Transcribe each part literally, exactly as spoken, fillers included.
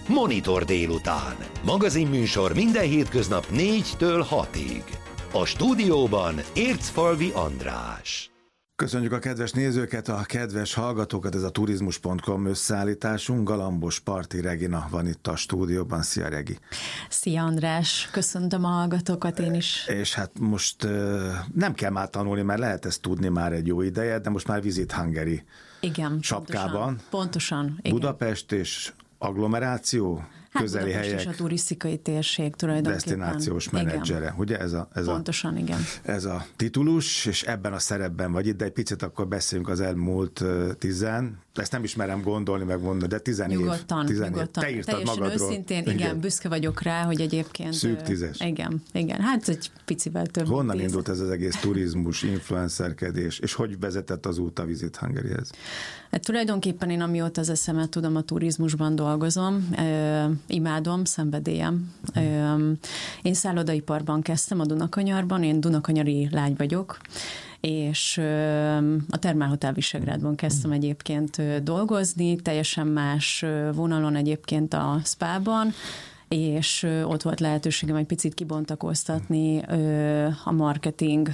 Monitor délután. Magazinműsor minden hétköznap négytől hatig. A stúdióban Ércfalvi András. Köszönjük a kedves nézőket, a kedves hallgatókat, ez a turizmus pont com összeállításunk. Galambos Parti Regina van itt a stúdióban. Szia, Regi! Szia, András! Köszöntöm a hallgatókat én is. És hát most nem kell már tanulni, mert lehet ezt tudni már egy jó ideje, de most már Visit Hungary igen, sapkában. Pontosan, pontosan igen. Budapest és agglomeráció, hát közeli Budapest helyek. És a turisztikai térség tulajdonképpen. Desztinációs menedzsere, igen. Ugye ez a, ez pontosan, a, igen. Ez a titulus, és ebben a szerepben vagy itt, de egy picit akkor beszéljünk az elmúlt uh, tizen, ezt nem ismerem gondolni, megmondani, de tizen év. Nyugodtan, tizen nyugodtan. Év. Te írtad teljesen magadról. Őszintén, igen, igen, büszke vagyok rá, hogy egyébként... Szűk tízes. Igen, igen, hát egy picivel több. Honnan tíz. indult ez az egész turizmus, influencerkedés, és hogy vezetett az út a Visit Hungaryhez? Hát tulajdonképpen én amióta az eszemet tudom, a turizmusban dolgozom, ö, imádom, szenvedélyem. Ö, én szállodaiparban kezdtem a Dunakanyarban, én dunakanyari lány vagyok, és a Thermal Hotel Visegrádban kezdtem egyébként dolgozni, teljesen más vonalon egyébként a spában, és ott volt lehetőségem egy picit kibontakoztatni a marketing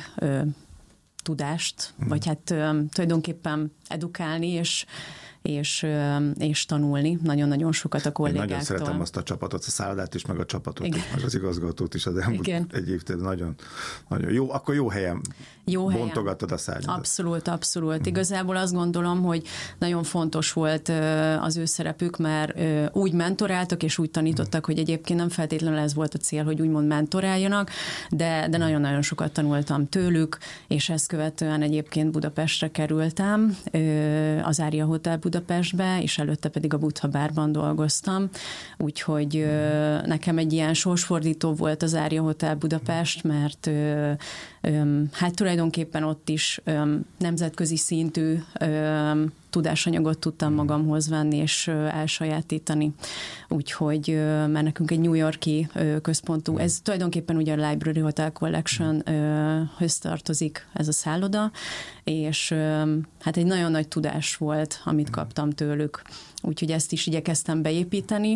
tudást, vagy hát tulajdonképpen edukálni, és És, és tanulni nagyon-nagyon sokat a kollégáktól. Én nagyon szeretem azt a csapatot, a szállodát is, meg a csapatot igen. is, meg az igazgatót is az elmúlt igen. egy évtized. Nagyon, nagyon jó, akkor jó helyen jó bontogattad helyen. A szárnyadat. Abszolút, abszolút. Uh-huh. Igazából azt gondolom, hogy nagyon fontos volt az ő szerepük, mert úgy mentoráltak, és úgy tanítottak, uh-huh. hogy egyébként nem feltétlenül ez volt a cél, hogy úgymond mentoráljanak, de, de nagyon-nagyon sokat tanultam tőlük, és ezt követően egyébként Budapestre kerültem, az Ária Hotel Budapestbe, és előtte pedig a Buddha Bárban dolgoztam, úgyhogy nekem egy ilyen sorsfordító volt az Ária Hotel Budapest, mert hát tulajdonképpen ott is nemzetközi szintű tudásanyagot tudtam magamhoz venni és elsajátítani. Úgyhogy, mert nekünk egy New York-i központú, ez tulajdonképpen ugye a Library Hotel Collection-höz tartozik ez a szálloda, és hát egy nagyon nagy tudás volt, amit kaptam tőlük. Úgyhogy ezt is igyekeztem beépíteni.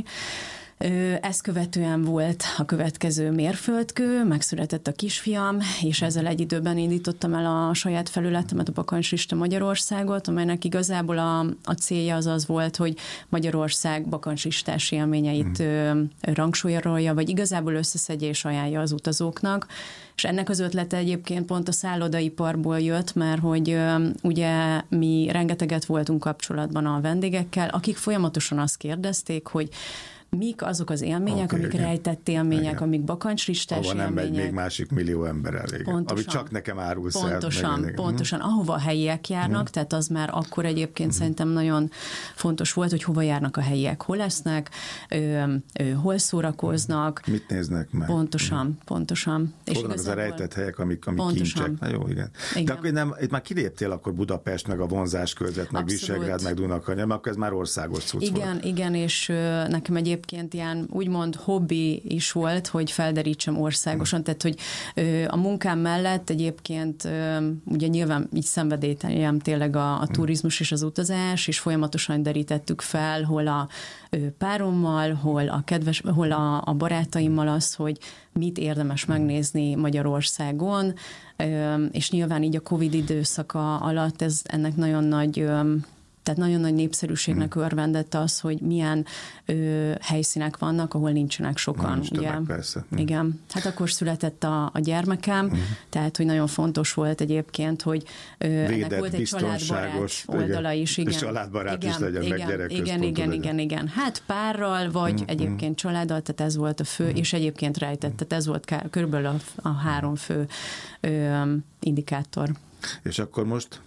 Ezt követően volt a következő mérföldkő, megszületett a kisfiam, és ezzel egy időben indítottam el a saját felületemet, a Bakancslista Magyarországot, amelynek igazából a, a célja az az volt, hogy Magyarország bakancslistás élményeit mm. rangsorolja, vagy igazából összeszedje és ajánlja az utazóknak. És ennek az ötlete egyébként pont a szállodaiparból jött, mert hogy ugye mi rengeteget voltunk kapcsolatban a vendégekkel, akik folyamatosan azt kérdezték, hogy mik azok az élmények, okay, amik igen. rejtett élmények, igen. amik bakancslistás élmények. Ahova nem megy még másik millió ember elég. Ami csak nekem árulsz el. Pontosan, meg, pontosan. Ahova a helyiek járnak, hmm. tehát az már akkor egyébként hmm. szerintem nagyon fontos volt, hogy hova járnak a helyiek, hol lesznek, ö, ö, hol szórakoznak. Mit néznek meg. Pontosan, hmm. pontosan. És hol az a rejtett helyek, amik, amik kincsek. Na jó, igen. igen. De akkor nem, itt már kiléptél akkor Budapest, meg a vonzás között, meg Visegrád, meg Dunakanyar, mert akkor ez már országos cucc igen, volt. Igen, és ö, nekem egyébként egyébként ilyen úgymond hobbi is volt, hogy felderítsem országosan, tehát hogy ö, a munkám mellett egyébként ö, ugye nyilván így szenvedélyem tényleg a, a turizmus és az utazás, és folyamatosan derítettük fel, hol a ö, párommal, hol a kedves, hol a, a barátaimmal az, hogy mit érdemes megnézni Magyarországon, ö, és nyilván így a Covid időszaka alatt ez ennek nagyon nagy ö, Tehát nagyon nagy népszerűségnek hmm. örvendett az, hogy milyen ö, helyszínek vannak, ahol nincsenek sokan. Nincs ugye? többek, persze. Hmm. Igen. Hát akkor született a, a gyermekem, hmm. tehát, hogy nagyon fontos volt egyébként, hogy ö, védett, ennek volt egy családbarát oldala is. Igen. És családbarát igen, is legyen, igen, meg gyerekközpontú igen, igen, legyen. igen, igen. Hát párral, vagy hmm. egyébként családdal, tehát ez volt a fő, hmm. és egyébként rejtett, tehát ez volt körülbelül a, a három fő ö, indikátor. És akkor most...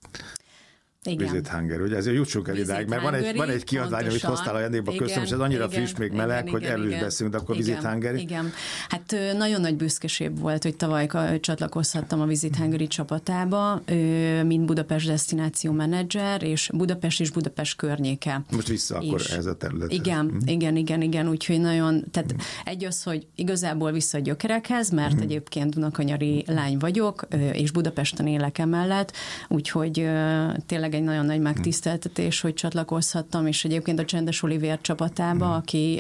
Igen. Visit Hungary, ugye ezért jutsunk el idáig, mert van egy, van egy kiadvány, amit hoztál ajándékba, köszönöm, és ez annyira igen, friss még meleg, igen, hogy erről is beszélünk, de akkor igen, Visit Hungary. Igen, hát nagyon nagy büszkeség volt, hogy tavaly csatlakozhattam a Visit Hungary csapatába, mint Budapest desztináció menedzser, és Budapest és Budapest környéke. Most vissza akkor ez a terület. Igen, mm. igen, igen, igen, úgyhogy nagyon, tehát mm. egy az, hogy igazából vissza a gyökerekhez, mert mm. egyébként dunakanyari lány vagyok, és Budapesten élek emellett, úgyhogy tényleg egy nagyon nagy megtiszteltetés, hogy csatlakozhattam, és egyébként a Csendes Olivér csapatába, aki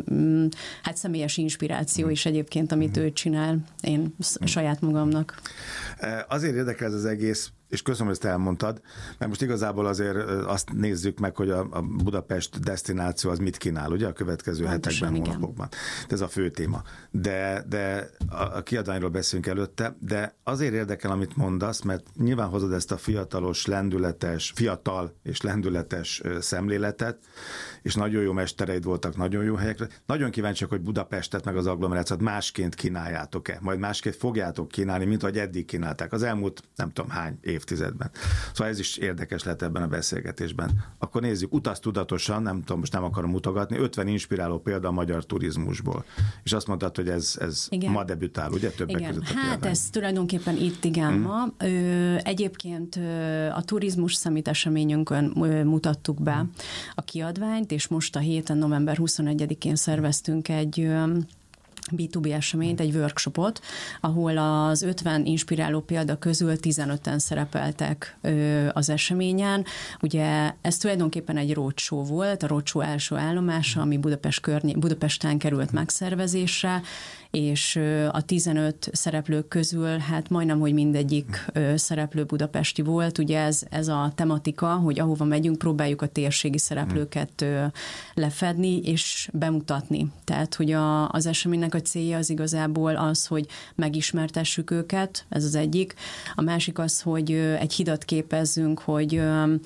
hát személyes inspiráció is egyébként, amit ő csinál, én saját magamnak. Azért érdekel ez az egész, és köszönöm, hogy ezt elmondtad, mert most igazából azért azt nézzük meg, hogy a Budapest desztináció az mit kínál, ugye a következő Pontosan, hetekben, hónapokban. Ez a fő téma. De, de a kiadványról beszélünk előtte, de azért érdekel, amit mondasz, mert nyilván hozod ezt a fiatalos, lendületes, fiatal és lendületes szemléletet, és nagyon jó mestereid voltak, nagyon jó helyekre. Nagyon kíváncsiak, hogy Budapestet meg az agglomerációt másként kínáljátok-e, majd másként fogjátok kínálni, mint ahogy eddig kínálták az elmúlt nem tudom hány évtizedben. Szóval ez is érdekes lett ebben a beszélgetésben. Akkor nézzük, utaz tudatosan, nem tudom, most nem akarom mutogatni, ötven inspiráló példa a magyar turizmusból. És azt mondtad, hogy ez, ez ma debütál, ugye többek igen. között a Hát kiadvány. ez tulajdonképpen itt igen hmm. ma. Ö, egyébként ö, a turizmus summit eseményünkön ö, mutattuk be hmm. a kiadványt, és most a héten, november huszonegyedikén szerveztünk egy ö, bé kettő bé eseményt, egy workshopot, ahol az ötven inspiráló példa közül tizenöten szerepeltek ö, az eseményen. Ugye ez tulajdonképpen egy roadshow volt, a roadshow első állomása, ami Budapest környé- Budapesten került megszervezésre, és a tizenöt szereplők közül hát majdnem, hogy mindegyik szereplő budapesti volt. Ugye ez, ez a tematika, hogy ahova megyünk, próbáljuk a térségi szereplőket lefedni és bemutatni. Tehát, hogy a, az eseménynek a célja az igazából az, hogy megismertessük őket, ez az egyik. A másik az, hogy egy hidat képezzünk, hogy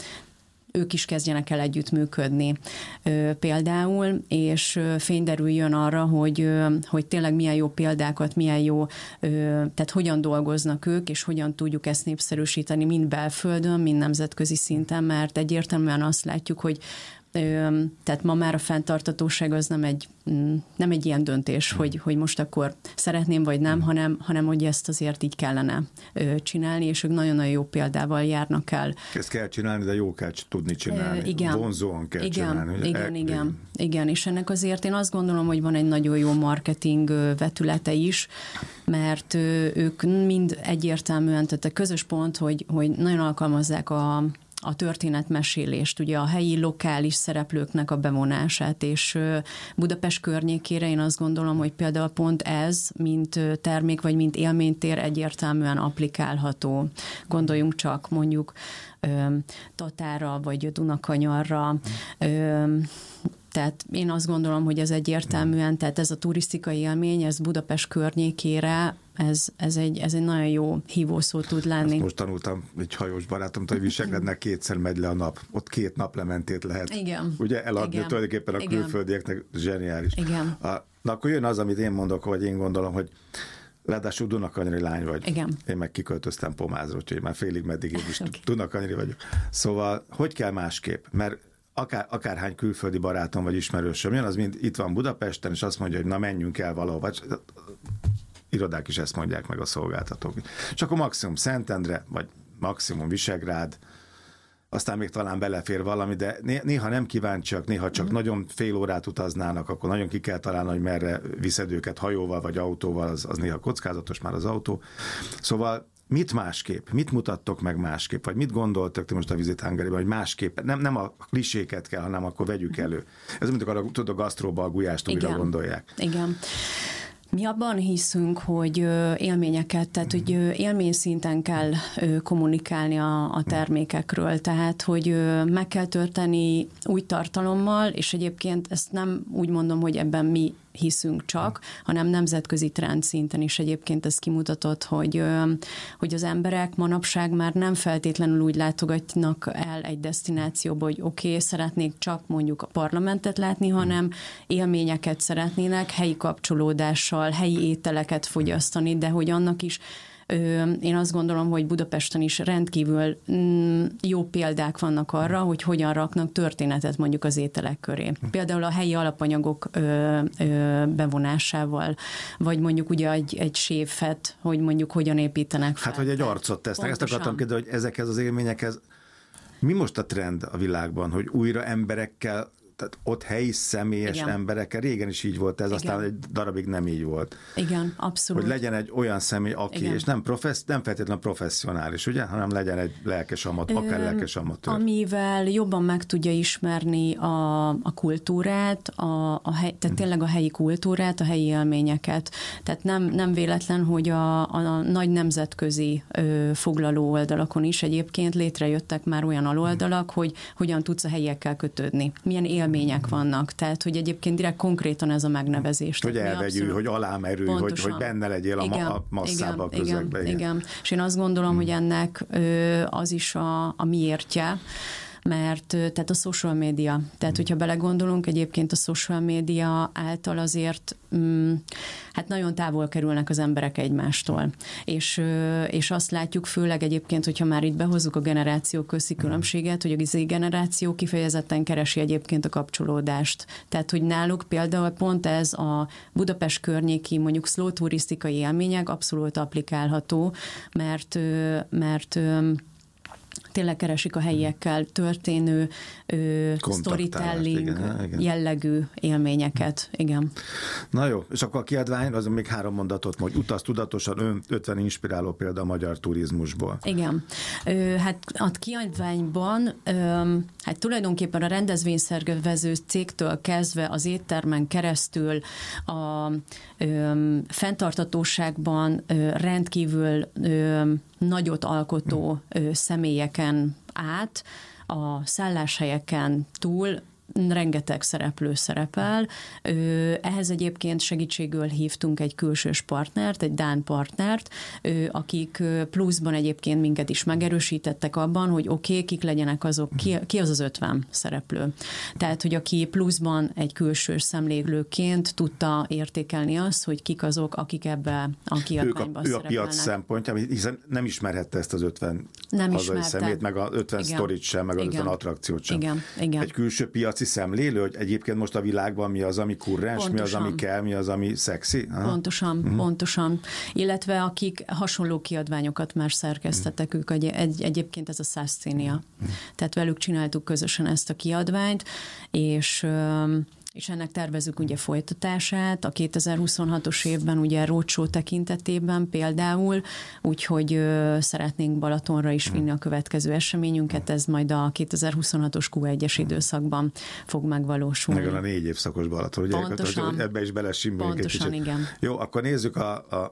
ők is kezdjenek el együttműködni például, és fényderüljön arra, hogy, hogy tényleg milyen jó példákat, milyen jó, tehát hogyan dolgoznak ők, és hogyan tudjuk ezt népszerűsíteni mind belföldön, mind nemzetközi szinten, mert egyértelműen azt látjuk, hogy tehát ma már a fenntarthatóság az nem egy, nem egy ilyen döntés, hogy, hogy most akkor szeretném vagy nem, hanem, hanem hogy ezt azért így kellene csinálni, és ők nagyon-nagyon jó példával járnak el. Ezt kell csinálni, de jó kell tudni csinálni. Igen. Vonzóan kell igen, csinálni. Igen, el, igen, igen, és ennek azért én azt gondolom, hogy van egy nagyon jó marketing vetülete is, mert ők mind egyértelműen, tehát a közös pont, hogy, hogy nagyon alkalmazzák a a történetmesélést, ugye a helyi, lokális szereplőknek a bevonását, és Budapest környékére én azt gondolom, hogy például pont ez, mint termék, vagy mint élménytér egyértelműen applikálható. Gondoljunk csak mondjuk Tatára, vagy Dunakanyarra, tehát én azt gondolom, hogy ez egyértelműen, tehát ez a turisztikai élmény, ez Budapest környékére, ez, ez, egy, ez egy nagyon jó hívószó tud lenni. Azt most tanultam egy hajós barátomtól, hogy Visegradnál kétszer megy le a nap. Ott két naplementét lehet. Igen. Ugye eladni Igen. tulajdonképpen a Igen. külföldieknek zseniális. Igen. A, na akkor jön az, amit én mondok, vagy én gondolom, hogy ráadásul Dunakanyari lány vagy. Igen. Én meg kiköltöztem Pomázról, úgyhogy már félig meddig én is okay. Dunakanyari vagyok. Szóval hogy kell másképp? Mert Akár, akárhány külföldi barátom vagy ismerősöm jön, az mind itt van Budapesten, és azt mondja, hogy na menjünk el valahova. Irodák is ezt mondják meg a szolgáltatók. És akkor maximum Szentendre, vagy maximum Visegrád, aztán még talán belefér valami, de néha nem kíváncsiak, néha csak mm. nagyon fél órát utaznának, akkor nagyon ki kell találni, hogy merre viszed őket hajóval vagy autóval, az, az néha kockázatos már az autó. Szóval mit másképp? Mit mutattok meg másképp? Vagy mit gondoltok ti most a Visit Hungary-ban, hogy másképp? Nem, nem a kliséket kell, hanem akkor vegyük elő. Ez mint arra, tudod, a gasztróba a gulyást újra gondolják. Igen. Mi abban hiszünk, hogy élményeket, tehát hogy élmény szinten kell kommunikálni a, a termékekről, tehát hogy meg kell tölteni új tartalommal, és egyébként ezt nem úgy mondom, hogy ebben mi hiszünk csak, hanem nemzetközi trend szinten is egyébként ez kimutatott, hogy, hogy az emberek manapság már nem feltétlenül úgy látogatnak el egy desztinációba, hogy oké, okay, szeretnék csak mondjuk a parlamentet látni, hanem élményeket szeretnének, helyi kapcsolódással, helyi ételeket fogyasztani, de hogy annak is én azt gondolom, hogy Budapesten is rendkívül jó példák vannak arra, hogy hogyan raknak történetet mondjuk az ételek köré. Például a helyi alapanyagok bevonásával, vagy mondjuk ugye egy, egy séfet, hogy mondjuk hogyan építenek fel. Hát, hogy egy arcot tesznek. Pontosan. Ezt akartam kérdezni, hogy ezekhez az élményekhez mi most a trend a világban, hogy újra emberekkel tehát ott helyi személyes igen. emberekkel, régen is így volt ez, igen. aztán egy darabig nem így volt. Igen, abszolút. Hogy legyen egy olyan személy, aki, igen. és nem, professz, nem feltétlenül professzionális, ugye, hanem legyen egy lelkes amatőr, akár lelkes amatőr. Amivel jobban meg tudja ismerni a, a kultúrát, a, a hely, tehát tényleg a helyi kultúrát, a helyi élményeket. Tehát nem, nem véletlen, hogy a, a nagy nemzetközi ö, foglaló oldalakon is egyébként létrejöttek már olyan aloldalak, hogy hogyan tudsz a helyiekkel kötődni. Milyen élmények vannak. Tehát, hogy egyébként direkt konkrétan ez a megnevezés. Hogy elvegyül, hogy alámerülj, hogy, hogy benne legyél igen, a, a masszába, a közegbe. Igen, igen. És én azt gondolom, hmm. hogy ennek ö, az is a, a miértje, mert tehát a social media, tehát hogyha belegondolunk, egyébként a social media által azért mm, hát nagyon távol kerülnek az emberek egymástól. És, és azt látjuk főleg egyébként, hogyha már itt behozzuk a generációk közti különbséget, hogy a Z generáció kifejezetten keresi egyébként a kapcsolódást. Tehát, hogy náluk például pont ez a Budapest környéki mondjuk slow turisztikai élmények abszolút applikálható, mert, mert tényleg keresik a helyiekkel történő storytelling jellegű élményeket. Igen. Na jó, és akkor a kiadvány, az még három mondatot, hogy utaz tudatosan, ötven inspiráló példa a magyar turizmusból. Igen. Ö, hát a kiadványban ö, hát tulajdonképpen a rendezvényszervező cégtől kezdve az éttermen keresztül a ö, fenntarthatóságban ö, rendkívül ö, nagyot alkotó ö, személyeken át, a szálláshelyeken túl rengeteg szereplő szerepel. Ehhez egyébként segítségül hívtunk egy külsős partnert, egy dán partnert, akik pluszban egyébként minket is megerősítettek abban, hogy oké, okay, kik legyenek azok, ki, ki az az ötven szereplő. Tehát, hogy aki pluszban egy külsős szemlélőként tudta értékelni azt, hogy kik azok, akik ebbe a kiadványba szerepelnek. Ő a piac szempontja, hiszen nem ismerhette ezt az ötven nem hazai szemét, meg a ötven igen. sztorit sem, meg az ötven attrakciót sem. Igen. Igen. Egy külső piaci szemlélő, hogy egyébként most a világban mi az, ami kurrens, pontosan. Mi az, ami kell, mi az, ami szexi. Aha. Pontosan, uh-huh. pontosan. Illetve akik hasonló kiadványokat már szerkesztettek, ők egy, egy, egyébként ez a Szaszcénia. Uh-huh. Tehát velük csináltuk közösen ezt a kiadványt, és és ennek tervezzük ugye folytatását a kétezer-huszonhatos évben ugye roadshow tekintetében például, úgyhogy ö, szeretnénk Balatonra is vinni a következő eseményünket, ez majd a kétezer-huszonhatos kú egyes időszakban fog megvalósulni. Meg a négy évszakos Balaton, ugye? Pontosan. Ebbe is belesimmüljünk egy kicsit. Igen. Jó, akkor nézzük a, a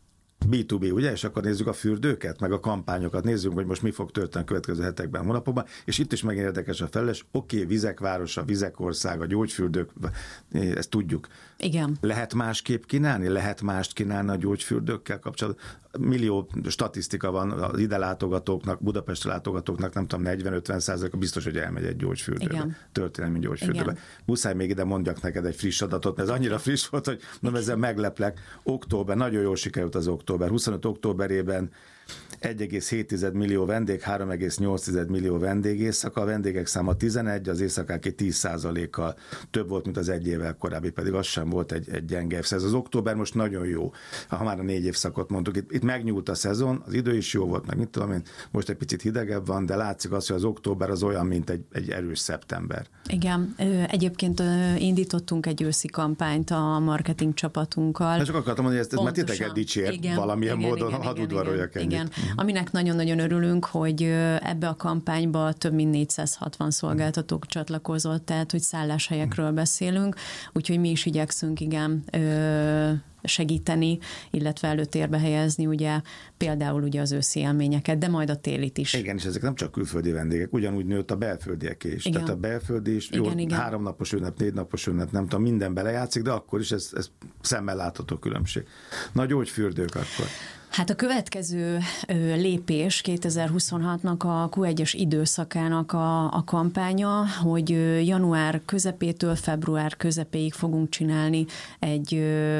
bé kettő bé, ugye? És akkor nézzük a fürdőket, meg a kampányokat, nézzük, hogy most mi fog történni a következő hetekben, hónapokban, és itt is megint érdekes a felelés. Oké, okay, vizek városa, vizek országa, gyógyfürdők, ezt tudjuk. Igen. Lehet másképp kínálni? Lehet mást kínálni a gyógyfürdőkkel kapcsolatban? Millió statisztika van az ide látogatóknak, Budapestre látogatóknak, nem tudom, negyven-ötven százaléka biztos, hogy elmegy egy gyógyfürdőbe. Igen. Történelmi gyógyfürdőbe. Igen. Muszáj még ide mondjak neked egy friss adatot, mert ez annyira friss volt, hogy nem ezzel megleplek. Október, nagyon jól sikerült az október. huszonöt októberében egy egész hét millió vendég, három egész nyolc millió vendégészaka, a vendégek száma tizenegy, az éjszakáké tíz százalékkal több volt, mint az egy évvel korábbi, pedig az sem volt egy, egy gyenge ez. Az október most nagyon jó, ha már a négy évszakot mondtuk. Itt, itt megnyúlt a szezon, az idő is jó volt, meg mit tudom én, most egy picit hidegebb van, de látszik az, hogy az október az olyan, mint egy, egy erős szeptember. Igen, egyébként indítottunk egy őszi kampányt a marketing csapatunkkal. De csak akartam mondani, hogy ez, ez már titeket dicsért igen, valamilyen igen, módon, hadd udvaroljak ennyit. Igen, aminek nagyon-nagyon örülünk, hogy ebbe a kampányba több mint négyszázhatvan szolgáltatók csatlakozott, tehát hogy szálláshelyekről beszélünk, úgyhogy mi is igyekszünk igen segíteni, illetve előtérbe helyezni ugye például ugye az őszi élményeket, de majd a télit is. Igen, és ezek nem csak külföldi vendégek, ugyanúgy nőtt a belföldiek is. Igen. Tehát a belföldi is, igen, jó, igen. három napos ünnep, négy napos ünnep, nem tudom, minden belejátszik, de akkor is ez, ez szemmel látható különbség. Na, gyógyfürdők akkor. Hát a következő lépés kétezer-huszonhatnak a kú egyes időszakának a, a kampánya, hogy január közepétől február közepéig fogunk csinálni egy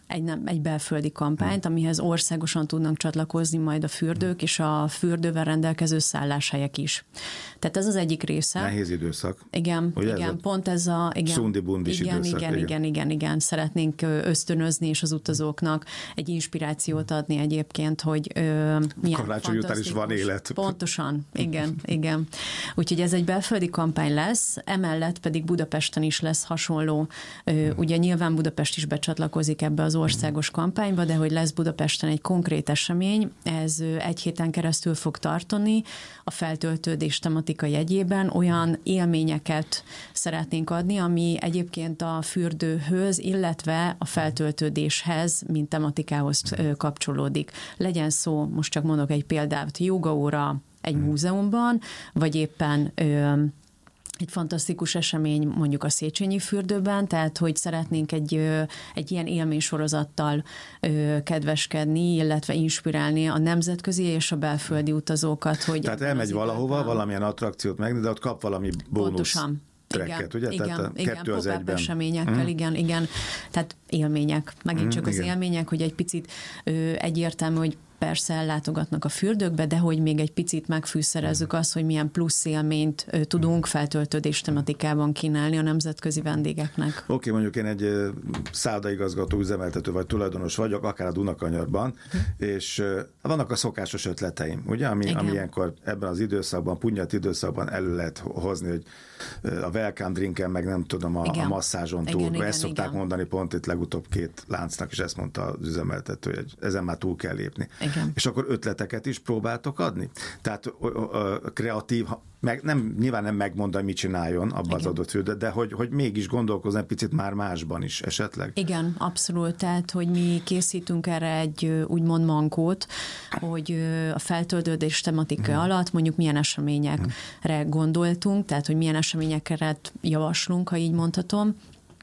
egy, nem, egy belföldi kampányt, amihez országosan tudnak csatlakozni majd a fürdők, és a fürdővel rendelkező szálláshelyek is. Tehát ez az egyik része. Nehéz időszak. Igen, ugye igen, ez pont ez a... Igen, szundi-bundis igen, időszak. Igen, igen, igen, igen, igen. Szeretnénk ösztönözni, és az utazóknak egy inspirációt adni egyébként, hogy ö, milyen karácsony után is van élet. Pontosan, igen, igen. Úgyhogy ez egy belföldi kampány lesz, emellett pedig Budapesten is lesz hasonló. Ö, ugye nyilván Budapest is becsatlakozik ebbe az országos kampányba, de hogy lesz Budapesten egy konkrét esemény, ez egy héten keresztül fog tartani, a feltöltődés tematika jegyében olyan élményeket szeretnénk adni, ami egyébként a fürdőhöz, illetve a feltöltődéshez, mint tematikához kapcsolódik. Legyen szó, most csak mondok egy példát, jogaóra egy múzeumban, vagy éppen ö, egy fantasztikus esemény mondjuk a Széchenyi fürdőben, tehát hogy szeretnénk egy, egy ilyen élménysorozattal kedveskedni, illetve inspirálni a nemzetközi és a belföldi utazókat. Hogy tehát elmegy valahova, időben valamilyen attrakciót meg, de ott kap valami bónusz. Pontosan. Trekket, ugye? Igen, Tehát a igen, kettő az egyben. Eseményekkel, hmm. igen, igen. Tehát élmények. Megint hmm, csak az igen. élmények, hogy egy picit ö, egyértelmű, hogy persze ellátogatnak a fürdőkbe, de hogy még egy picit megfűszerezzük azt, hogy milyen plusz élményt ö, tudunk feltöltődés tematikában kínálni a nemzetközi vendégeknek. Oké, okay, mondjuk én egy szállodaigazgató, üzemeltető vagy tulajdonos vagyok, akár a Dunakanyarban, hmm. és ö, vannak a szokásos ötleteim, ugye? Ami, ami ilyenkor ebben az időszakban, punyat időszakban elő lehet hozni, hogy a welcome drinken, meg nem tudom, a, a masszázson túl. Igen, ezt igen, szokták igen. mondani pont itt legutóbb két láncnak, és ezt mondta az üzemeltető, hogy ezen már túl kell lépni. Igen. És akkor ötleteket is próbáltok adni? Tehát a, a, a kreatív, meg nem, nyilván nem megmondani, mit csináljon abban az adott fürdőt, de hogy, hogy mégis gondolkozni picit már másban is esetleg. Igen, abszolút. Tehát, hogy mi készítünk erre egy úgymond mankót, hogy a feltöltődés tematika hmm. alatt mondjuk milyen eseményekre hmm. gondoltunk, tehát, hogy milyen eseményeket javaslunk, ha így mondhatom,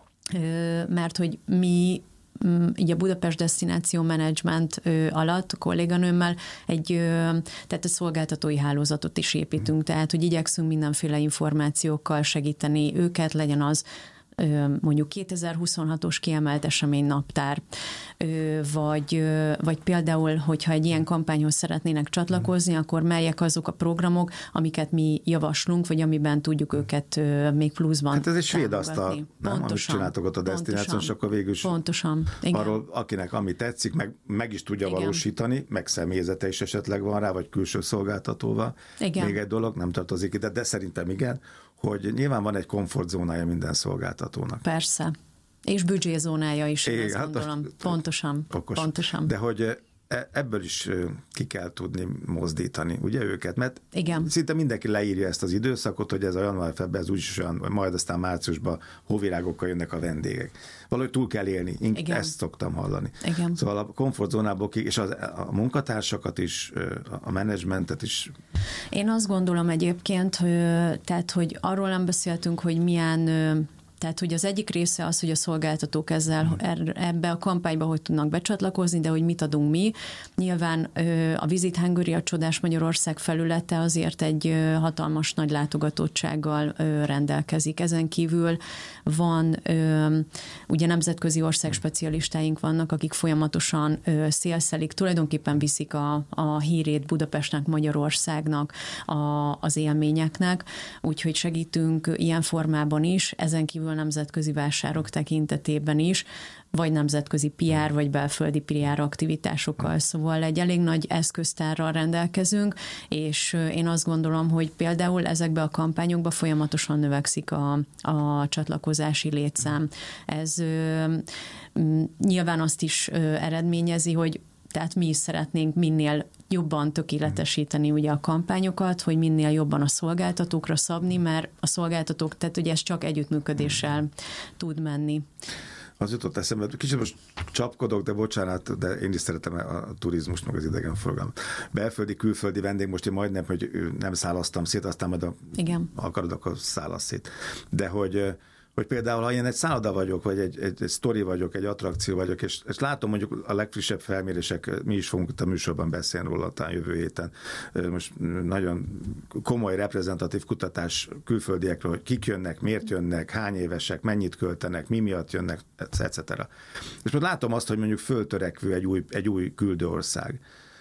mert hogy mi így a Budapest Destináció Management alatt a kolléganőmmel egy, tehát a szolgáltatói hálózatot is építünk, tehát hogy igyekszünk mindenféle információkkal segíteni őket, legyen az mondjuk kétezer-huszonhatos kiemelt eseménynaptár, vagy, vagy például, hogyha egy ilyen kampányhoz szeretnének csatlakozni, akkor melyek azok a programok, amiket mi javaslunk, vagy amiben tudjuk őket még pluszban Hát ez egy svéd asztal, nem? Amit csináltok ott a destináción, és akkor végül is pontosan, igen. arról, akinek ami tetszik, meg, meg is tudja igen. valósítani, meg személyzete is esetleg van rá, vagy külső szolgáltatóval. Igen. Még egy dolog, nem tartozik ide, de szerintem igen, hogy nyilván van egy komfortzónája minden szolgáltatónak. Persze. És büdzsézónája is, én azt gondolom. A, pontosan. Okos. Pontosan. De hogy ebből is ki kell tudni mozdítani, ugye őket, mert igen. szinte mindenki leírja ezt az időszakot, hogy ez a január-február, ez úgyis olyan, majd aztán márciusban hóvirágokkal jönnek a vendégek. Valahogy túl kell élni, igen. ezt szoktam hallani. Igen. Szóval a komfortzónából ki, és az, a munkatársakat is, a menedzsmentet is. Én azt gondolom egyébként, hogy, tehát, hogy arról nem beszéltünk, hogy milyen Tehát, hogy az egyik része az, hogy a szolgáltatók ezzel ebbe a kampányba hogy tudnak becsatlakozni, de hogy mit adunk mi. Nyilván a Visit Hungary, a Csodás Magyarország felülete azért egy hatalmas nagy látogatottsággal rendelkezik. Ezen kívül van, ugye nemzetközi országspecialistáink vannak, akik folyamatosan szélszelik, tulajdonképpen viszik a, a hírét Budapestnek, Magyarországnak, a, az élményeknek, úgyhogy segítünk ilyen formában is, ezen kívül nemzetközi vásárok tekintetében is, vagy nemzetközi pé er, vagy belföldi pé er aktivitásokkal. Szóval egy elég nagy eszköztárral rendelkezünk, és én azt gondolom, hogy például ezekben a kampányokban folyamatosan növekszik a, a csatlakozási létszám. Ez ö, nyilván azt is ö, eredményezi, hogy tehát mi is szeretnénk minél jobban tökéletesíteni ugye a kampányokat, hogy minél jobban a szolgáltatókra szabni, mert a szolgáltatók, tehát ugye ez csak együttműködéssel tud menni. Az jutott eszembe, kicsit most csapkodok, de bocsánat, de én is szeretem a turizmust, meg az idegenforgalmat. Belföldi, külföldi vendég, most én majdnem, hogy nem szálasztam szét, aztán majd a, igen. akarod, akkor szálasz szét. De hogy hogy például, ha én egy szálloda vagyok, vagy egy, egy, egy sztori vagyok, egy attrakció vagyok, és, és látom mondjuk a legfrissebb felmérések, mi is fogunk itt a műsorban beszélni róla talán jövő héten. Most nagyon komoly reprezentatív kutatás külföldiekről, hogy kik jönnek, miért jönnek, hány évesek, mennyit költenek, mi miatt jönnek, et cetera. És most látom azt, hogy mondjuk föltörekvő egy új, egy új küldőország.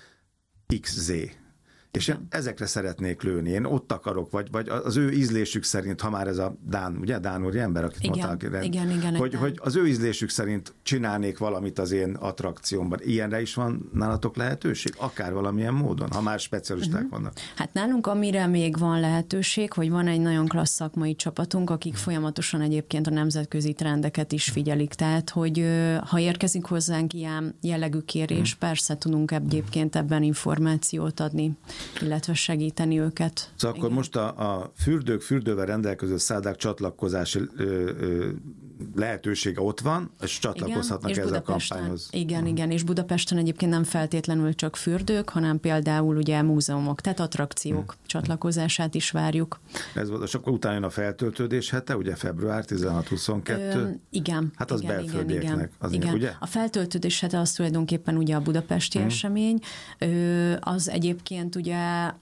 iksz zé. És én ezekre szeretnék lőni. Én ott akarok, vagy, vagy az ő ízlésük szerint, ha már ez a Dán, ugye, Dán úr ember, akit igen, mondták, igen, igen, hogy, igen. hogy az ő ízlésük szerint csinálnék valamit az én attrakciómban. Ilyenre is van nálatok lehetőség? Akár valamilyen módon, ha már specialisták uh-huh. vannak. Hát nálunk amire még van lehetőség, hogy van egy nagyon klassz szakmai csapatunk, akik folyamatosan egyébként a nemzetközi trendeket is figyelik. Tehát, hogy ha érkezik hozzánk ilyen jellegű kérés, uh-huh. persze tudunk egyébként ebben információt adni, illetve segíteni őket. Szóval akkor most a, a fürdők, fürdővel rendelkező szállodák csatlakozási ö, ö, lehetősége ott van, és csatlakozhatnak igen, és ez a kampányhoz. Igen, hmm. igen, és Budapesten egyébként nem feltétlenül csak fürdők, hanem például ugye múzeumok, tehát attrakciók hmm. csatlakozását is várjuk. Ez volt, és akkor utána jön a feltöltődés hete, ugye február tizenhat-huszonkettő? Ö, igen. Hát az igen, belföldieknek. Igen, igen. Ugye? A feltöltődés hete az tulajdonképpen ugye a budapesti hmm. esemény, Ö, az egyébként ugye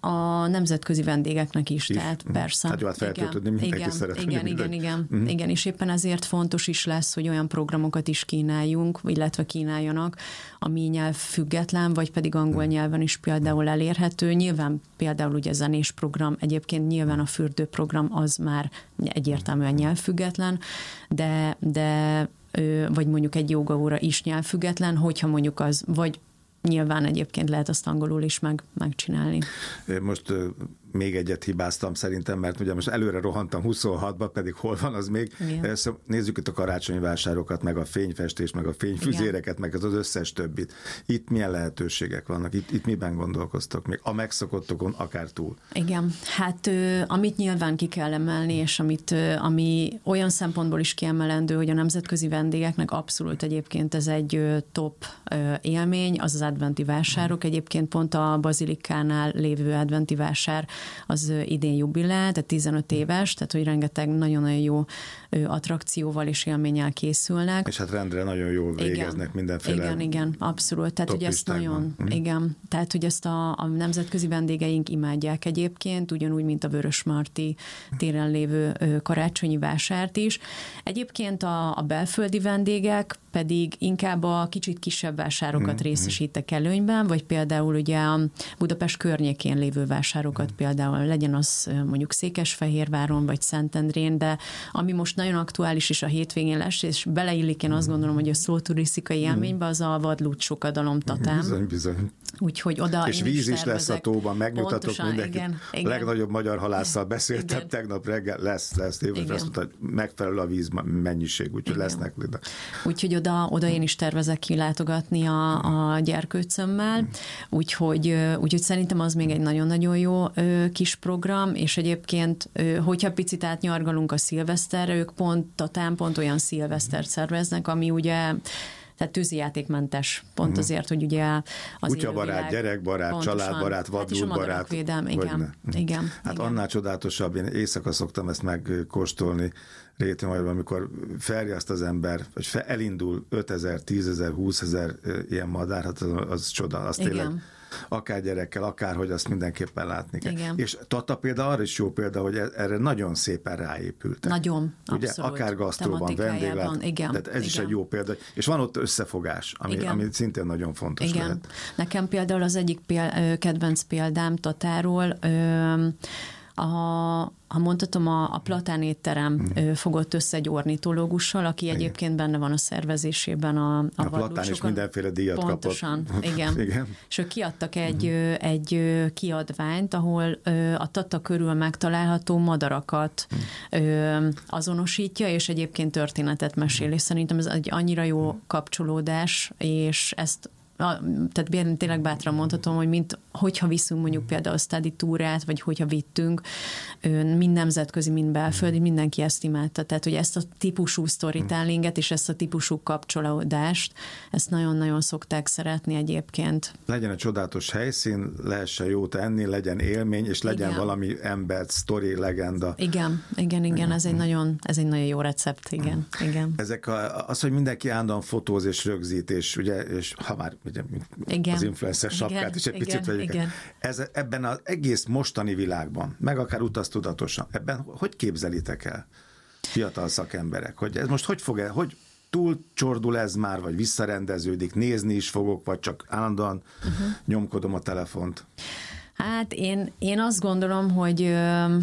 a nemzetközi vendégeknek is, is. Tehát persze. Hát jó, hát feltöltődni mindenki igen, szeret. Igen, igen, igen, mm. igen, és éppen ezért fontos is lesz, hogy olyan programokat is kínáljunk, illetve kínáljanak, ami nyelv független, vagy pedig angol nyelven is például elérhető. Nyilván például ugye zenés program, egyébként nyilván a fürdőprogram az már egyértelműen nyelvfüggetlen, de, de vagy mondjuk egy jogaóra is nyelvfüggetlen, hogyha mondjuk az, vagy nyilván egyébként lehet azt angolul is meg, megcsinálni. Most uh, még egyet hibáztam szerintem, mert ugye most előre rohantam huszonhatba, pedig hol van az még. Szóval nézzük itt a karácsonyi vásárokat, meg a fényfestést, meg a fényfüzéreket, igen. meg az összes többit. Itt milyen lehetőségek vannak? Itt, itt miben gondolkoztok még? A megszokottokon akár túl. Igen, hát ö, amit nyilván ki kell emelni, és amit, ö, ami olyan szempontból is kiemelendő, hogy a nemzetközi vendégeknek abszolút egyébként ez egy ö, top ö, élmény, az az adventi vásárok. Egyébként pont a Bazilikánál lévő adventi vásár az idén jubilál, tehát tizenöt éves, tehát hogy rengeteg nagyon-nagyon jó attrakcióval és élménnyel készülnek. És hát rendre nagyon jól végeznek igen, mindenféle. Igen, igen, abszolút. Tehát, hogy ezt nagyon, mm. igen, tehát, hogy ezt a, a nemzetközi vendégeink imádják egyébként, ugyanúgy, mint a Vörösmarty téren lévő karácsonyi vásárt is. Egyébként a, a belföldi vendégek pedig inkább a kicsit kisebb vásárokat mm. részesítek előnyben, vagy például ugye a Budapest környékén lévő vásárokat mm. például legyen az mondjuk Székesfehérváron, vagy Szentendrén, de ami most nagyon aktuális is a hétvégén lesz, és beleillik, én azt gondolom, hogy a szóturisztikai élménybe az a vadlúd sokadalom Tatán. Bizony, bizony. Úgyhogy oda és víz is, is lesz a tóban, megnyugtatok pontosan, mindenkit. Igen, igen. Legnagyobb magyar halásszal beszéltem igen. tegnap reggel, lesz, lesz. Évben azt mondta, hogy megfelelő a víz mennyiség, úgyhogy igen. lesznek. Úgyhogy oda, oda én is tervezek kilátogatni a, a gyerkőcömmel, úgyhogy, úgyhogy szerintem az még egy nagyon-nagyon jó kis program, és egyébként, hogyha picit átnyargalunk a szilveszterre, ők pont Tatán pont olyan szilvesztert szerveznek, ami ugye tehát tűzijátékmentes, pont azért, hogy ugye az kutyabarát, gyerekbarát, pontosan, családbarát, vadlúdbarát. Hát igen, igen, igen. Hát igen. annál csodálatosabb, én éjszaka szoktam ezt megkóstolni Rétimajban, amikor felriaszt az ember, vagy fel, elindul ötezer, tízezer, húszezer ilyen madár, hát az, az csoda, az igen. tényleg akár gyerekkel, akár, hogy azt mindenképpen látni kell. Igen. És Tata például arra is jó példa, hogy erre nagyon szépen ráépültek. Nagyon, ugye, abszolút. Akár gasztróban, vendéglát, igen, tehát ez igen. is egy jó példa. És van ott összefogás, ami, ami szintén nagyon fontos igen. lehet. Nekem például az egyik péld, kedvenc példám Tatáról, ö, A, ha mondhatom, a, a Platán étterem mm. fogott össze egy ornitológussal, aki igen. egyébként benne van a szervezésében a, a, a Platán is mindenféle díjat pontosan, kapott. Igen. igen. És ők kiadtak egy, mm. egy kiadványt, ahol a Tata körül megtalálható madarakat mm. azonosítja, és egyébként történetet mesél, és szerintem ez egy annyira jó kapcsolódás, és ezt tehát tényleg bátran mondhatom, hogy mint hogyha viszünk mondjuk például study túrát, vagy hogyha vittünk, mind nemzetközi, mind belföldi, mindenki ezt imádta. Tehát, hogy ezt a típusú storytellinget és ezt a típusú kapcsolódást, ezt nagyon-nagyon szokták szeretni egyébként. Legyen egy csodálatos helyszín, lehessen jót enni, legyen élmény, és legyen igen. valami ember, sztori, legenda. Igen, igen, igen, ez egy nagyon, ez egy nagyon jó recept, igen, igen. Ezek a, az, hogy mindenki állandóan fotóz és rögzít, és ugye, és ha már ugye, igen. az influencer sapkát igen, is egy igen, picit vegyük. Igen. Ez, ebben az egész mostani világban, meg akár utaztudatosan, ebben hogy képzelitek el, fiatal szakemberek, hogy ez most hogy fog el, hogy túl csordul ez már, vagy visszarendeződik, nézni is fogok, vagy csak állandóan uh-huh. nyomkodom a telefont? Hát én, én azt gondolom, hogy ö,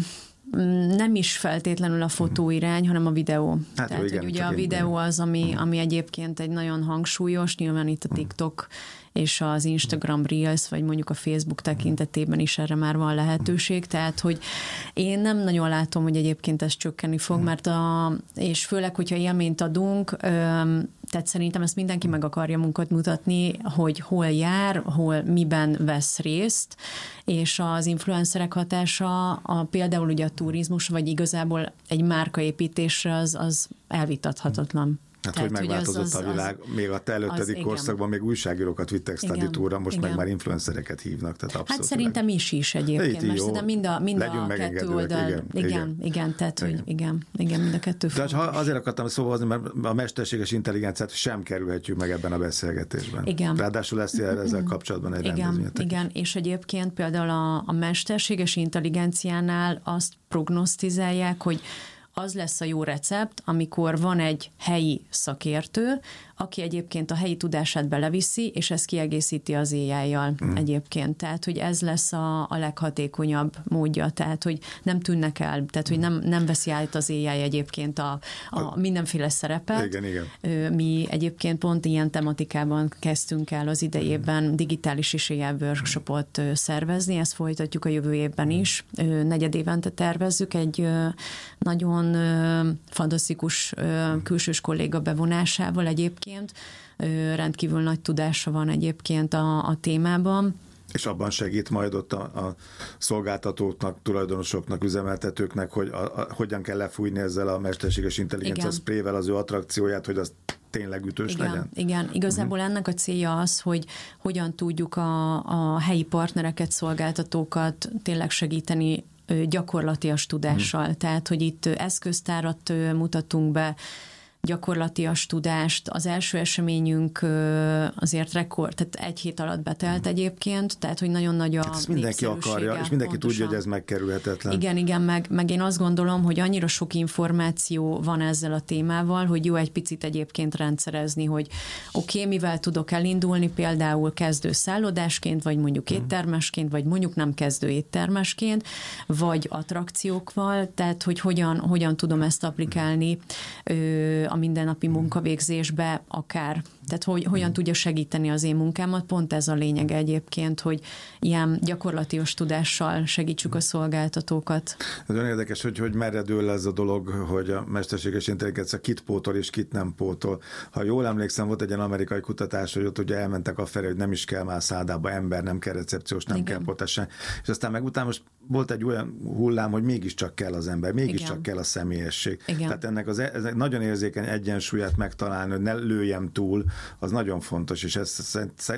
nem is feltétlenül a fotóirány, hanem a videó. Hát Tehát, igen, hogy ugye a videó az, ami, ami egyébként egy nagyon hangsúlyos, nyilván itt a TikTok és az Instagram Reels, vagy mondjuk a Facebook tekintetében is erre már van lehetőség, tehát, hogy én nem nagyon látom, hogy egyébként ez csökkenni fog, mert a, és főleg, hogyha élményt adunk, tehát szerintem ezt mindenki meg akarja munkat mutatni, hogy hol jár, hol miben vesz részt, és az influencerek hatása, a, például ugye a turizmus, vagy igazából egy márkaépítésre az, az elvitathatatlan. Hát, tehát, hogy megváltozott az, az, a világ, az, még a te előttedik korszakban még újságírókat vittek study túra, most igen. meg már influencereket hívnak. Tehát abszolút hát szerintem világ. Is is egyébként, mert szerintem mind a, mind a kettő oldal. Igen, igen, igen, igen, tehát, igen. hogy igen, igen, mind a kettő de ha azért akartam szóval hozni, mert a mesterséges intelligenciát sem kerülhetjük meg ebben a beszélgetésben. Igen. Ráadásul lesz ezzel kapcsolatban egy igen, rendezvényetek. Igen, és egyébként például a, a mesterséges intelligenciánál azt prognosztizálják, hogy az lesz a jó recept, amikor van egy helyi szakértő, aki egyébként a helyi tudását beleviszi, és ezt kiegészíti az á í-jal mm. egyébként. Tehát, hogy ez lesz a, a leghatékonyabb módja. Tehát, hogy nem tűnnek el, tehát, hogy nem, nem veszi át az á í egyébként a, a mindenféle szerepet. Igen, igen. Mi egyébként pont ilyen tematikában kezdtünk el az idejében digitális és á í workshopot szervezni, ezt folytatjuk a jövő évben is. Negyed évente tervezzük egy nagyon fantasztikus külsős kolléga bevonásával egyébként. Rendkívül nagy tudása van egyébként a, a témában. És abban segít majd ott a, a szolgáltatóknak, tulajdonosoknak, üzemeltetőknek, hogy a, a, hogyan kell lefújni ezzel a mesterséges intelligencia sprével az ő attrakcióját, hogy az tényleg ütős igen, legyen? Igen, igazából uh-huh. ennek a célja az, hogy hogyan tudjuk a, a helyi partnereket, szolgáltatókat tényleg segíteni gyakorlatias tudással. Hmm. Tehát, hogy itt eszköztárat mutatunk be, gyakorlatias tudást. Az első eseményünk azért rekord, tehát egy hét alatt betelt egyébként, tehát, hogy nagyon nagy a hát mindenki akarja, és mindenki pontosan. Tudja, hogy ez megkerülhetetlen. Igen, igen, meg, meg én azt gondolom, hogy annyira sok információ van ezzel a témával, hogy jó egy picit egyébként rendszerezni, hogy oké, okay, mivel tudok elindulni, például kezdő szállodásként, vagy mondjuk éttermesként, vagy mondjuk nem kezdő éttermesként, vagy attrakciókkal, tehát, hogy hogyan, hogyan tudom ezt applikálni ö, a mindennapi munkavégzésbe akár. Tehát hogy, hogyan tudja segíteni az én munkámat. Pont ez a lényeg egyébként, hogy ilyen gyakorlatias tudással segítsük a szolgáltatókat. Ez olyan érdekes, hogy, hogy merre dől ez a dolog, hogy a mesterséges intelligencia kit pótol és kit nem pótol. Ha jól emlékszem, volt egy ilyen amerikai kutatás, hogy ott ugye elmentek afelé, hogy nem is kell már szádába ember, nem kell recepciós, nem igen. kell potesen. És aztán meg utána most volt egy olyan hullám, hogy mégiscsak kell az ember, mégiscsak igen. kell a személyesség. Igen. Tehát ennek az ez nagyon érzékeny egyensúlyát megtalálni, hogy ne lőjem túl, az nagyon fontos, és ez,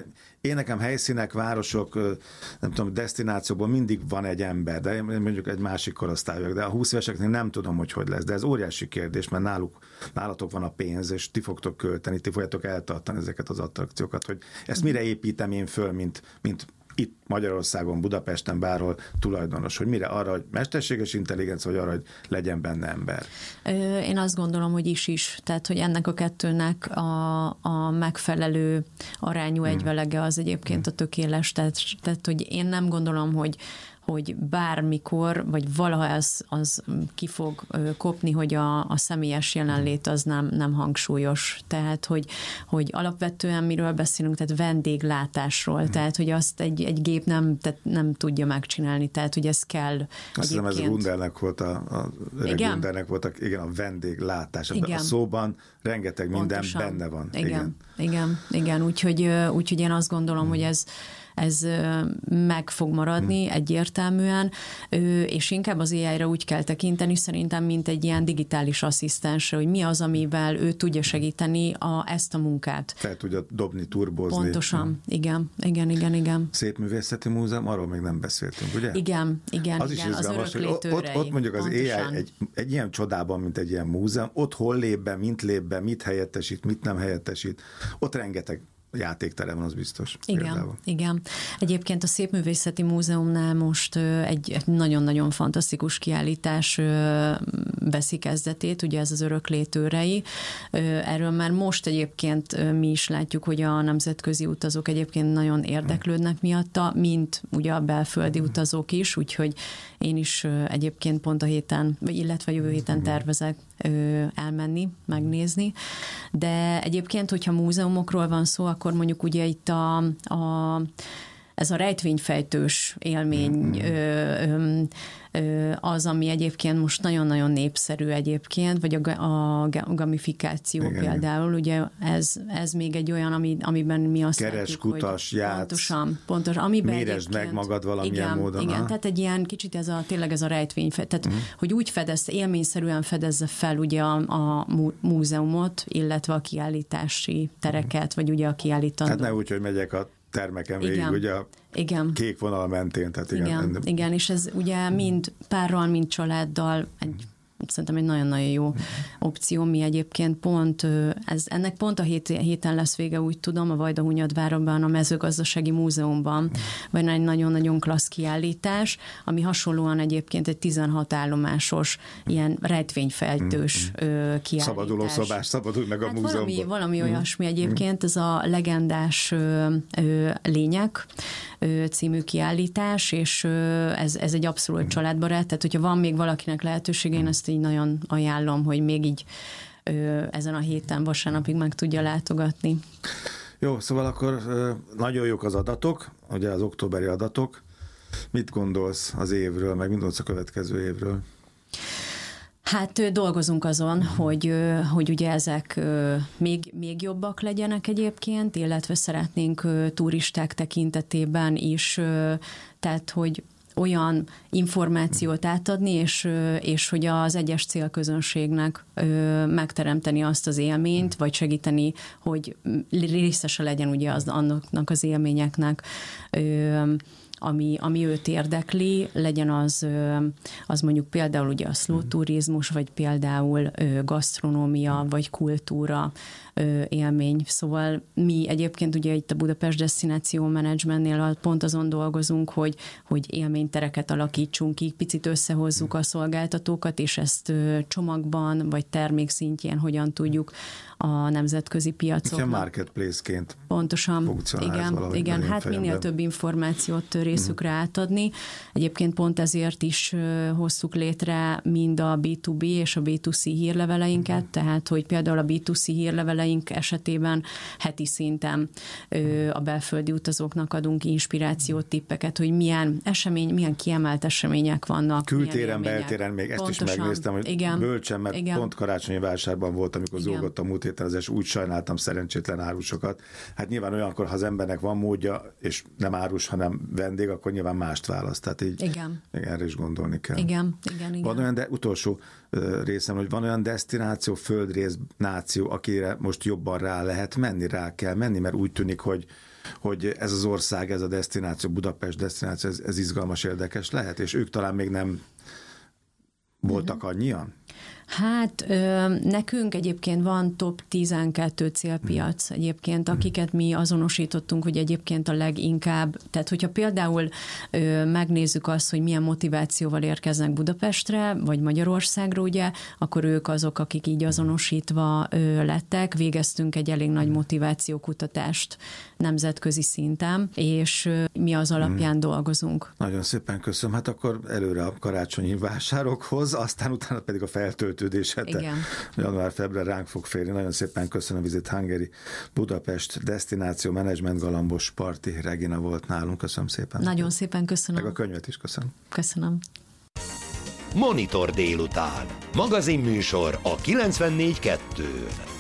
én nekem helyszínek, városok, nem tudom, desztinációkban mindig van egy ember, de mondjuk egy másik korosztályok, de a húsz éveseknél nem tudom, hogy hogy lesz, de ez óriási kérdés, mert náluk, nálatok van a pénz, és ti fogtok költeni, ti fogjátok eltartani ezeket az attrakciókat, hogy ezt mire építem én föl, mint, mint itt Magyarországon, Budapesten, bárhol tulajdonos, hogy mire arra, hogy mesterséges intelligencia, vagy arra, hogy legyen benne ember? Én azt gondolom, hogy is is. Tehát, hogy ennek a kettőnek a, a megfelelő arányú hmm. egyvelege az egyébként hmm. a tökéletes. Tehát, tehát, hogy én nem gondolom, hogy hogy bármikor, vagy valaha ez, az ki fog kopni, hogy a, a személyes jelenlét az nem, nem hangsúlyos. Tehát, hogy, hogy alapvetően miről beszélünk, tehát vendéglátásról, hmm. tehát, hogy azt egy, egy gép nem, tehát nem tudja megcsinálni, tehát, hogy ez kell. Azt hiszem, ez Gundernek volt a, a Gundernek voltak, igen, a vendéglátás. Igen. A szóban rengeteg Pontosan. minden benne van. Igen, igen, igen, igen. Úgyhogy, úgyhogy én azt gondolom, hmm. hogy ez ez meg fog maradni hmm. egyértelműen, és inkább az á í-ra úgy kell tekinteni szerintem, mint egy ilyen digitális asszisztensre, hogy mi az, amivel ő tudja segíteni a, ezt a munkát. Fel tudja dobni, turbozni. Pontosan, igen, igen, igen, igen. Szépművészeti Múzeum, arról még nem beszéltünk, ugye? Igen, igen, az igen, is izgalmas, az öröklétőrei. Ott, ott mondjuk az Pontosan. á í egy, egy ilyen csodában, mint egy ilyen múzeum, ott hol lép be, mint lép be, mit helyettesít, mit nem helyettesít, ott rengeteg játéktere van, az biztos. Igen, például. Igen. Egyébként a Szépművészeti Múzeumnál most egy, egy nagyon-nagyon fantasztikus kiállítás veszi kezdetét, ugye ez az öröklétőrei. Erről már most egyébként mi is látjuk, hogy a nemzetközi utazók egyébként nagyon érdeklődnek miatta, mint ugye a belföldi utazók is, úgyhogy én is egyébként pont a héten, illetve jövő héten tervezek elmenni, megnézni. De egyébként, hogyha múzeumokról van szó, akkor mondjuk ugye itt a, a ez a rejtvényfejtős élmény ö, ö, ö, az, ami egyébként most nagyon-nagyon népszerű egyébként, vagy a, a gamifikáció igen, például, ugye ez, ez még egy olyan, ami, amiben mi azt keres, látjuk, kutas, hogy játsz, pontosan, pontosan, amiben méresd meg magad valamilyen igen, módon. Igen, ha? tehát egy ilyen kicsit ez a, tényleg ez a rejtvényfejtő, tehát uh-huh. hogy úgy fedezze, élményszerűen fedezze fel ugye a, a múzeumot, illetve a kiállítási tereket, uh-huh. vagy ugye a kiállítandó. Hát ne úgy, hogy megyek a termeken végig, igen. ugye a igen. kék vonal mentén. Tehát igen, igen, igen, és ez ugye mind párral, mind családdal egy, szerintem egy nagyon-nagyon jó opció. Mi egyébként pont, ez, ennek pont a hét, héten lesz vége, úgy tudom, a Vajdahunyadvárban, a Mezőgazdasági Múzeumban van egy nagyon-nagyon klassz kiállítás, ami hasonlóan egyébként egy tizenhat állomásos ilyen rejtvényfejtős mm. kiállítás. Szabaduló szobás, szabadulj meg a hát múzeumban. Valami, valami mm. olyasmi egyébként, ez a legendás ö, ö, lények ö, című kiállítás, és ö, ez, ez egy abszolút családbarát, tehát hogyha van még valakinek lehetősége, én ezt így nagyon ajánlom, hogy még így ö, ezen a héten vasárnapig meg tudja látogatni. Jó, szóval akkor ö, nagyon jók az adatok, ugye az októberi adatok. Mit gondolsz az évről, meg mit gondolsz a következő évről? Hát dolgozunk azon, hogy, hogy ugye ezek még, még jobbak legyenek egyébként, illetve szeretnénk turisták tekintetében is, tehát hogy olyan információt átadni, és, és hogy az egyes célközönségnek megteremteni azt az élményt, vagy segíteni, hogy részese legyen ugye az, annak az élményeknek, Ami, ami őt érdekli, legyen az, az mondjuk például ugye a slow turizmus, vagy például gasztronómia, vagy kultúra élmény. Szóval mi egyébként ugye itt a Budapest Destináció Managementnél pont azon dolgozunk, hogy, hogy élménytereket alakítsunk ki, picit összehozzuk a szolgáltatókat, és ezt csomagban, vagy termék szintjén hogyan tudjuk a nemzetközi piacoknak. Marketplace-ként pontosan, igen, igen hát minél több információt részükre uh-huh. átadni. Egyébként pont ezért is hoztuk létre mind a bé kettő bé és a bé kettő cé hírleveleinket, uh-huh. tehát, hogy például a bé kettő cé hírleveleink esetében heti szinten uh-huh. a belföldi utazóknak adunk inspirációt, tippeket, hogy milyen esemény, milyen kiemelt események vannak. Kültéren, beltéren, még ezt pontosan. Is megnéztem, hogy igen. bölcsen, mert igen. pont karácsonyi vásárban volt, amikor zúgott a múlt héten, az úgy sajnáltam szerencsétlen árusokat. Hát nyilván olyankor, ha az embernek van módja, és nem árus, hanem vendég, akkor nyilván mást választ. Tehát így igen. erre is gondolni kell. Igen, igen, igen. Van olyan, de utolsó uh, részem, hogy van olyan desztináció, földrész, náció, akire most jobban rá lehet menni, rá kell menni, mert úgy tűnik, hogy hogy ez az ország, ez a desztináció, Budapest desztináció, ez, ez izgalmas, érdekes lehet, és ők talán még nem voltak uh-huh. annyian? Hát nekünk egyébként van top tizenkettő célpiac egyébként, akiket mi azonosítottunk, hogy egyébként a leginkább, tehát hogyha például megnézzük azt, hogy milyen motivációval érkeznek Budapestre, vagy Magyarországra, ugye, akkor ők azok, akik így azonosítva lettek. Végeztünk egy elég nagy motivációkutatást nemzetközi szinten, és mi az alapján hmm. dolgozunk. Nagyon szépen köszönöm. Hát akkor előre a karácsonyi vásárokhoz, aztán utána pedig a feltöltődés hete. Január-február ránk fog férni. Nagyon szépen köszönöm a Visit Hungary Budapest Destináció Menedzsment Galambos Parti Regina volt nálunk. Köszönöm szépen. Nagyon szépen köszönöm. Meg a könyvet is köszönöm. Köszönöm. Monitor délután. Magazinműsor a kilencvennégy kettőn.